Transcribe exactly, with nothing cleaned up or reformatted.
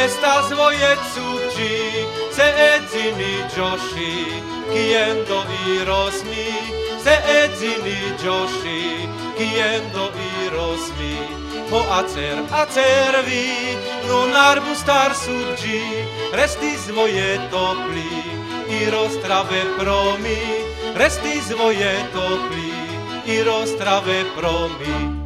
resta svoje cukci, se edzini Joshi, kiendo i rosmi, se edzini Joshi, kiendo i rosmi. Po acer, acervi, non arbustar suggi, resti svoje topli, i roztrave promi, resti svoje topli, i roztrave promi.